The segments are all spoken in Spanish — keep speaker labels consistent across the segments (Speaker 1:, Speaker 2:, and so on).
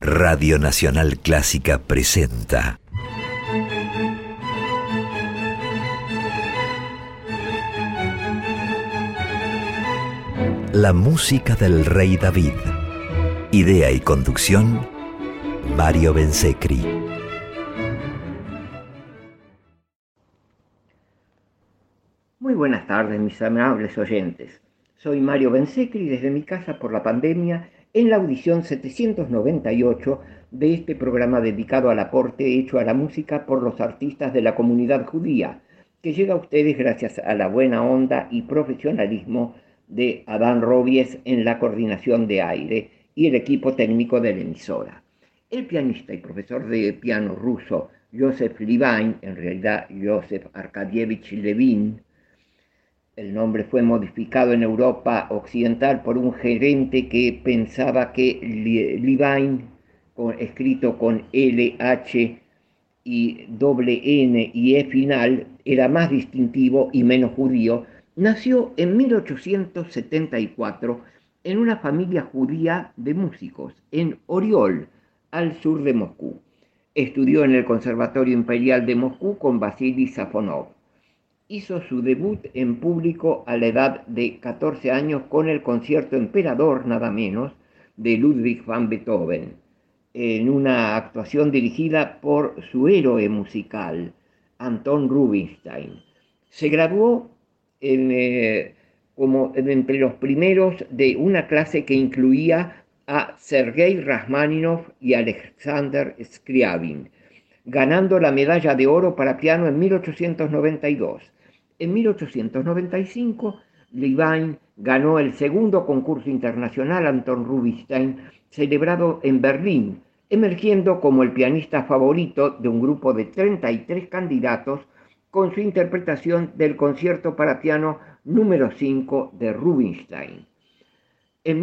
Speaker 1: Radio Nacional Clásica presenta La música del rey David. Idea y conducción, Mario Bensecri.
Speaker 2: Muy buenas tardes, mis amables oyentes. Soy Mario Bensecri desde mi casa por la pandemia en la audición 798 de este programa dedicado al aporte hecho a la música por los artistas de la comunidad judía, que llega a ustedes gracias a la buena onda y profesionalismo de Adán Robies en la coordinación de aire y el equipo técnico de la emisora. El pianista y profesor de piano ruso Joseph Levine, en realidad Joseph Arkadievich Levin, el nombre fue modificado en Europa Occidental por un gerente que pensaba que Levine, escrito con L, H y doble N y E final, era más distintivo y menos judío. Nació en 1874 en una familia judía de músicos en Oriol, al sur de Moscú. Estudió en el Conservatorio Imperial de Moscú con Vasily Safonov. Hizo su debut en público a la edad de 14 años con el concierto Emperador, nada menos, de Ludwig van Beethoven, en una actuación dirigida por su héroe musical, Anton Rubinstein. Se graduó como entre los primeros de una clase que incluía a Sergei Rachmaninoff y Alexander Scriabin, ganando la medalla de oro para piano en 1892. En 1895, Levine ganó el segundo concurso internacional Anton Rubinstein, celebrado en Berlín, emergiendo como el pianista favorito de un grupo de 33 candidatos con su interpretación del concierto para piano número 5 de Rubinstein. En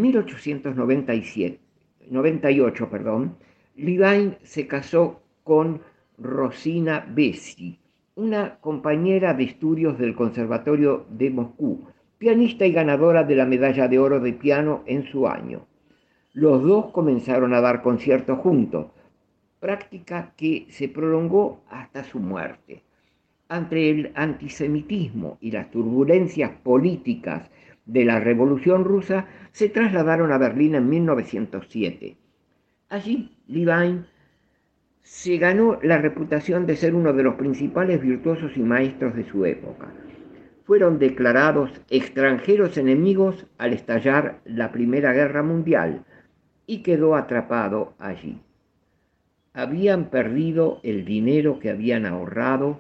Speaker 2: 1898, Levine se casó con Rosina Bessi, una compañera de estudios del Conservatorio de Moscú, pianista y ganadora de la medalla de oro de piano en su año. Los dos comenzaron a dar conciertos juntos, práctica que se prolongó hasta su muerte. Ante el antisemitismo y las turbulencias políticas de la Revolución Rusa, se trasladaron a Berlín en 1907. Allí, Levine se ganó la reputación de ser uno de los principales virtuosos y maestros de su época. Fueron declarados extranjeros enemigos al estallar la Primera Guerra Mundial y quedó atrapado allí. Habían perdido el dinero que habían ahorrado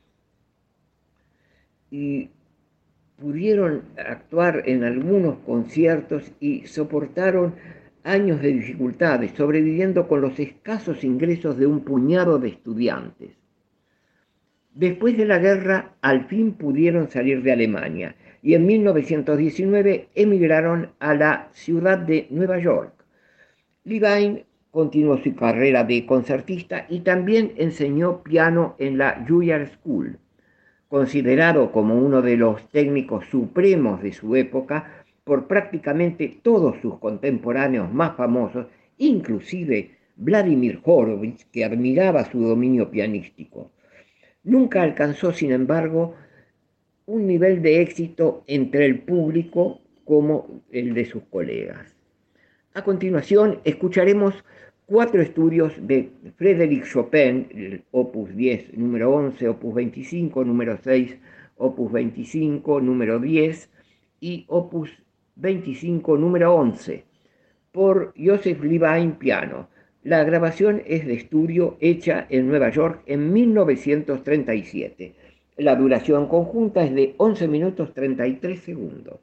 Speaker 2: y pudieron actuar en algunos conciertos y soportaron años de dificultades, sobreviviendo con los escasos ingresos de un puñado de estudiantes. Después de la guerra, al fin pudieron salir de Alemania y en 1919 emigraron a la ciudad de Nueva York. Levine continuó su carrera de concertista y también enseñó piano en la Juilliard School. Considerado como uno de los técnicos supremos de su época por prácticamente todos sus contemporáneos más famosos, inclusive Vladimir Horowitz, que admiraba su dominio pianístico. Nunca alcanzó, sin embargo, un nivel de éxito entre el público como el de sus colegas. A continuación, escucharemos 4 estudios de Frédéric Chopin, el opus 10, número 11, opus 25, número 6, opus 25, número 10 y opus 25, número 11, por Joseph Levine piano. La grabación es de estudio hecha en Nueva York en 1937. La duración conjunta es de 11 minutos 33 segundos.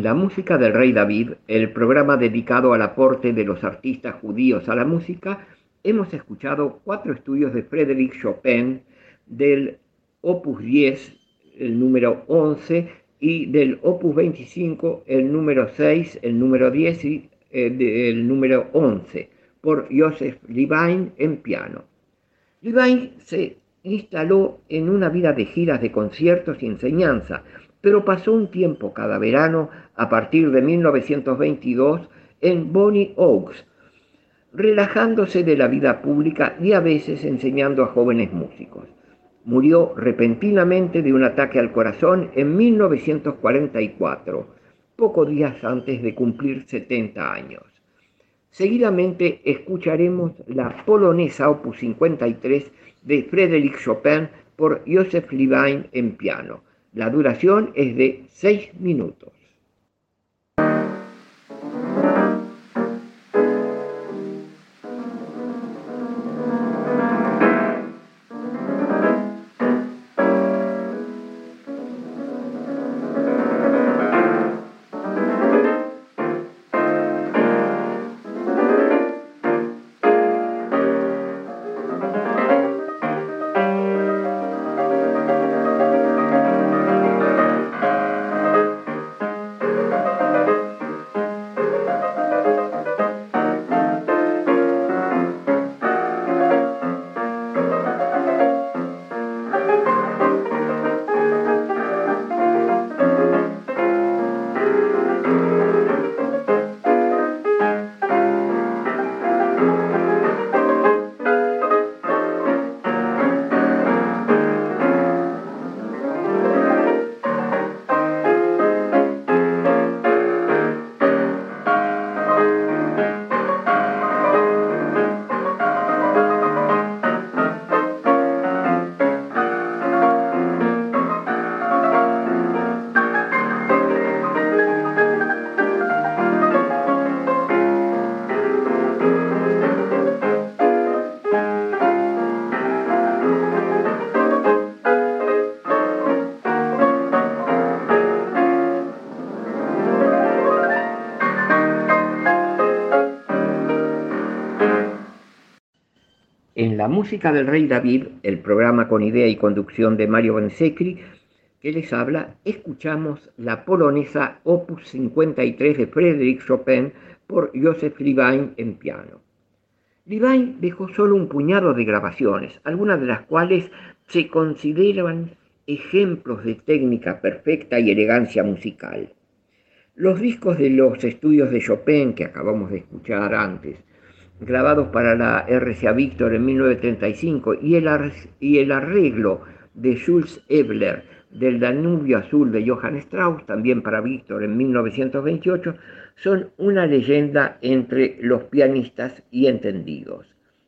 Speaker 2: En la música del Rey David, el programa dedicado al aporte de los artistas judíos a la música, hemos escuchado 4 estudios de Frédéric Chopin, del Opus 10, el número 11, y del Opus 25, el número 6, el número 10 y el número 11, por Joseph Levine en piano. Levine se instaló en una vida de giras de conciertos y enseñanza, pero pasó un tiempo cada verano a partir de 1922 en Bonny Oaks, relajándose de la vida pública y a veces enseñando a jóvenes músicos. Murió repentinamente de un ataque al corazón en 1944, pocos días antes de cumplir 70 años. Seguidamente escucharemos la polonesa Opus 53 de Frédéric Chopin por Joseph Levine en piano. La duración es de 6 minutos. En la música del Rey David, el programa con idea y conducción de Mario Ben-Sekri, que les habla, escuchamos la polonesa Opus 53 de Frédéric Chopin por Joseph Levine en piano. Levine dejó solo un puñado de grabaciones, algunas de las cuales se consideran ejemplos de técnica perfecta y elegancia musical. Los discos de los estudios de Chopin que acabamos de escuchar antes, grabados para la RCA Victor en 1935, y el arreglo de Jules Ebler del Danubio Azul de Johann Strauss, también para Victor en 1928, son una leyenda entre los pianistas y entendidos.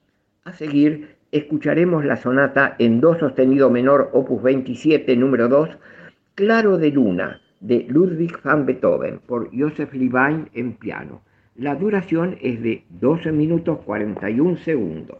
Speaker 2: A seguir, escucharemos la sonata en do sostenido menor, opus 27, número 2, Claro de Luna, de Ludwig van Beethoven, por Joseph Levine en piano. La duración es de 12 minutos 41 segundos.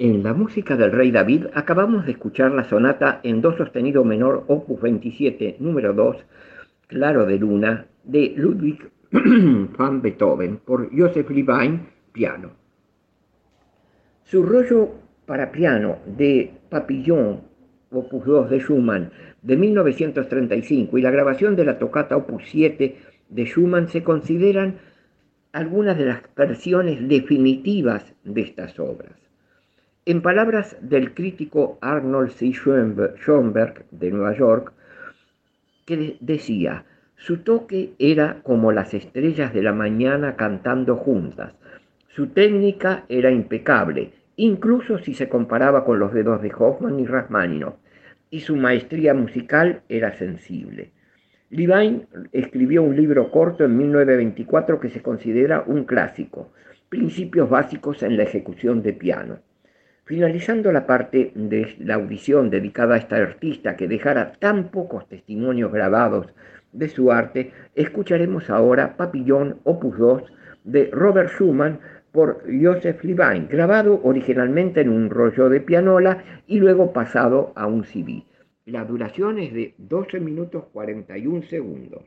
Speaker 2: En la música del Rey David acabamos de escuchar la sonata en do sostenido menor opus 27, número 2, Claro de Luna, de Ludwig van Beethoven, por Joseph Levine, piano. Su rollo para piano de Papillon, opus 2 de Schumann, de 1935, y la grabación de la tocata opus 7 de Schumann se consideran algunas de las versiones definitivas de estas obras. En palabras del crítico Arnold C. Schoenberg de Nueva York, que decía, su toque era como las estrellas de la mañana cantando juntas. Su técnica era impecable, incluso si se comparaba con los dedos de Hoffman y Rachmaninoff, y su maestría musical era sensible. Levine escribió un libro corto en 1924 que se considera un clásico, Principios básicos en la ejecución de piano. Finalizando la parte de la audición dedicada a esta artista que dejara tan pocos testimonios grabados de su arte, escucharemos ahora Papillon Opus 2 de Robert Schumann por Joseph Levine, grabado originalmente en un rollo de pianola y luego pasado a un CD. La duración es de 12 minutos 41 segundos.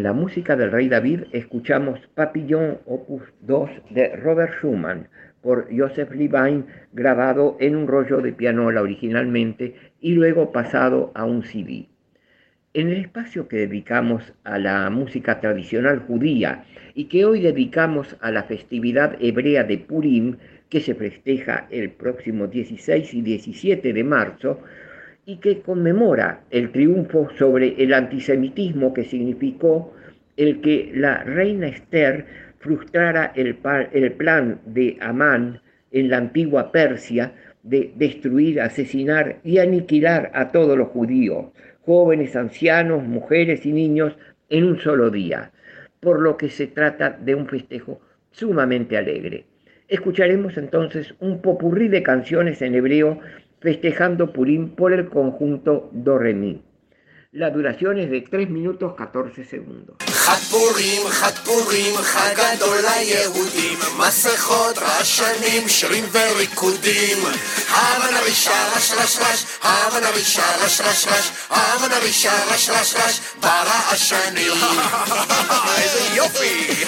Speaker 2: la música del Rey David escuchamos Papillon Opus 2 de Robert Schumann por Joseph Levine, grabado en un rollo de pianola originalmente y luego pasado a un CD. En el espacio que dedicamos a la música tradicional judía y que hoy dedicamos a la festividad hebrea de Purim, que se festeja el próximo 16 y 17 de marzo, y que conmemora el triunfo sobre el antisemitismo que significó el que la reina Esther frustrara el plan de Amán en la antigua Persia de destruir, asesinar y aniquilar a todos los judíos, jóvenes, ancianos, mujeres y niños, en un solo día, por lo que se trata de un festejo sumamente alegre. Escucharemos entonces un popurrí de canciones en hebreo festejando Purim por el conjunto Do Re Mi. La duración es de 3 minutos 14 segundos.
Speaker 3: חג פורים, חג פורים, חג גדול ליהודים, מסכות, רעשנים, שירים וריקודים. הבה נרישה רש רש רש, הבה נרישה רש רש רש, הבה נרישה רש רש רש, ברעשנים. איזה יופי!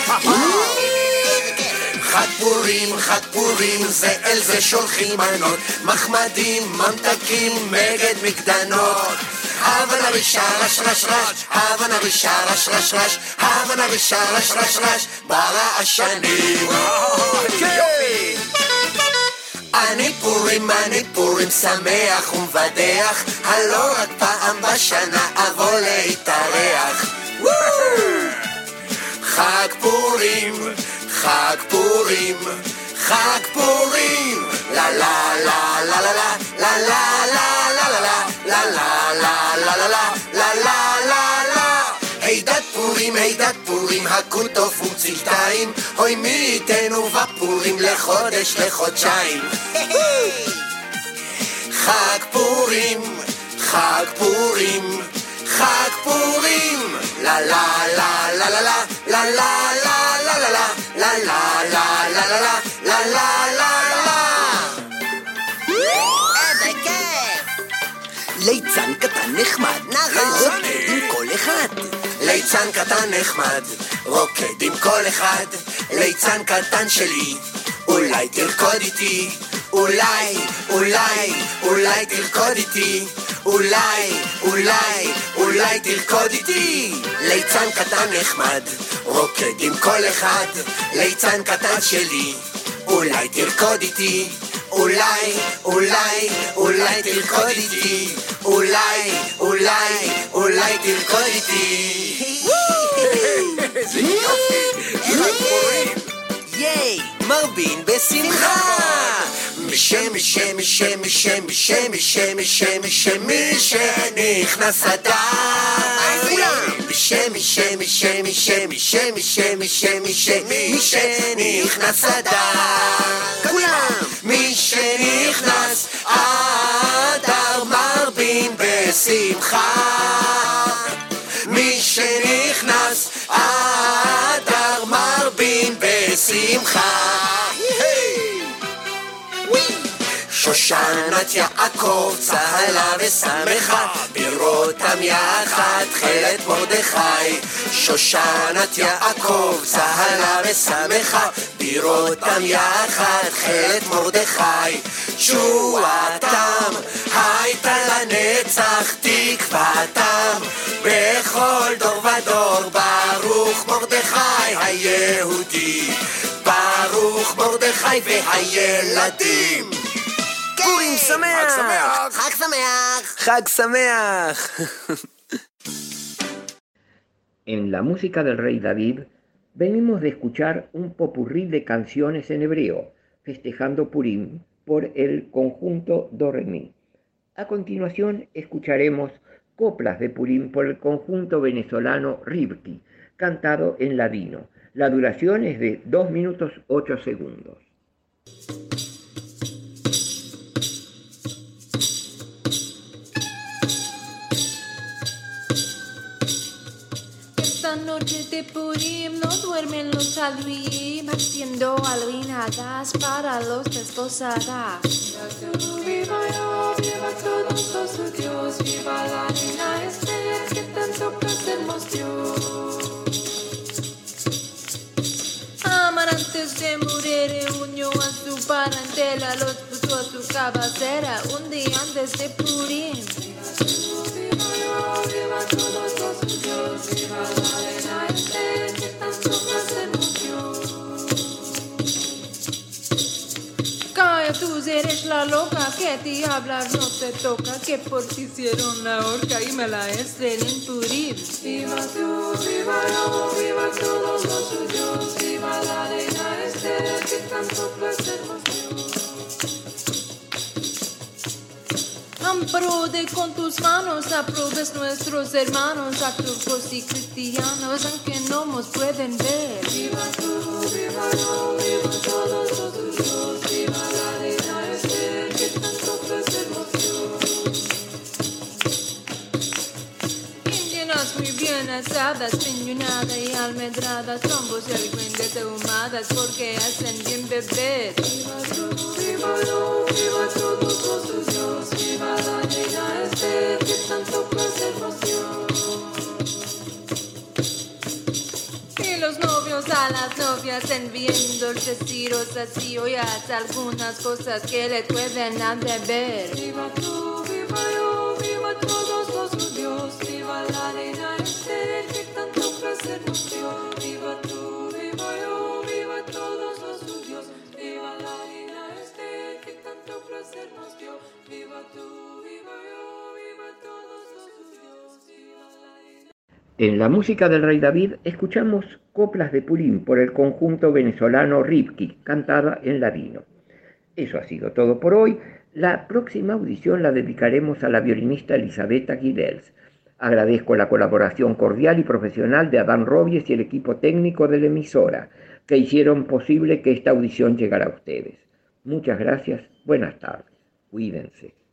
Speaker 3: חג פורים, זה אל זה שולחים מנות, מחמדים, ממתקים, מגד מקדנות. הבה נרישה רש רש רש, הבה נרישה רש רש רש, הבה נרישה רש רש רש, ברעשנים. אני פורים שמח ומבדח, הלא רק פעם בשנה אבוא להתארח. חג פורים, חג פורים, חג פורים, לה לה לה לה לה לה לה לה לה לה לה לה לה לה לה. הידת פורים, הקוטוף וציטיים, אוי מי ייתנו בפורים לחודש לחודשיים. חג פורים, חג פורים, חג פורים, לה לה לה לה לה לה לה לה לה לה לה לה לה לה לה לה לה לה. איזה כיף! ליצן קטן נחמד, רוקד עם כל אחד. ליצן קטן נחמד, רוקד עם כל אחד. ליצן קטן שלי, אולי תרקוד איתי. אולי, אולי, אולי תרקוד איתי. אולי, אולי, אולי תרקוד איתי. ליצן קטן נחמד, רוקד עם כל אחד. ליצן קטן שלי, אולי תרקוד איתי. אולי, אולי, אולי תרקוד איתי. אולי, אולי, אולי תרקוד איתי. איזה יופי, חג פורים. ייי, מרבין בשמחה. מי שנכנס אדר. מי שנכנס אדר. מי שנכנס אדר מרבין בשמחה. מי שנכנס אדר מרבין בשמחה. שושנת יעקב צהלה ושמחה, בראותם יחד תכלת מרדכי. שושנת יעקב צהלה ושמחה, בראותם יחד תכלת מרדכי. תשועתם הייתה לנצח, תקוותם בכל דור ודור. ברוך מרדכי היהודי, ברוך מרדכי והילדים. פורים שמח! חג שמח! חג שמח!
Speaker 2: En la música del Rey David venimos de escuchar un popurrí de canciones en hebreo, festejando Purim por el conjunto Do Re Mi. A continuación escucharemos coplas de Purim por el conjunto venezolano Rivki, cantado en ladino. La duración es de 2 minutos 8 segundos.
Speaker 4: Esta noche de Purim no duermen los alvim, haciendo alvinadas para los desposadas. Viva yo, viva todos los Dios, viva la reina Esther, que tanto placer nos dio. Antes de morir unió a su parentela, los puso a su cabecera un día antes de Purim. Viva yo, viva todos los judíos, viva la reina Esther, que tanto placer nos dio. Calla, tú eres la loca, que te hablar no te toca, que por ti hicieron la horca y me la estrenen Purim. Viva tú, viva yo, viva todos los judíos, viva la reina Esther, que tanto placer nos dio. Amparo de con tus manos, apruebes nuestros hermanos, a turcos y cristianos, aunque no nos pueden ver. Viva tú, viva yo, viva todos los judíos, viva la reina Esther, que tanto placer nos dio. Indígenas muy bien asadas, piñonada y almedradas, trombos y algüendes ahumadas, porque hacen bien beber. Viva tú, viva yo, viva todos los judíos, viva la reina Esther, que tanto placer nos dio. Y los novios a las novias envíen dulces y rosas y ollas, algunas cosas que le pueden a deber. Viva tú, viva yo, viva todos los judíos, viva la reina Esther, que tanto placer nos dio. Viva tú, viva yo, viva todos los judíos, viva la reina Esther, que tanto placer nos dio. Viva tú, viva yo, viva todos los judíos, viva la reina.
Speaker 2: En la música del Rey David escuchamos Coplas de Purim por el conjunto venezolano Ripki, cantada en ladino. Eso ha sido todo por hoy. La próxima audición la dedicaremos a la violinista Elisabetta Guidels. Agradezco la colaboración cordial y profesional de Adán Robies y el equipo técnico de la emisora, que hicieron posible que esta audición llegara a ustedes. Muchas gracias, buenas tardes, cuídense.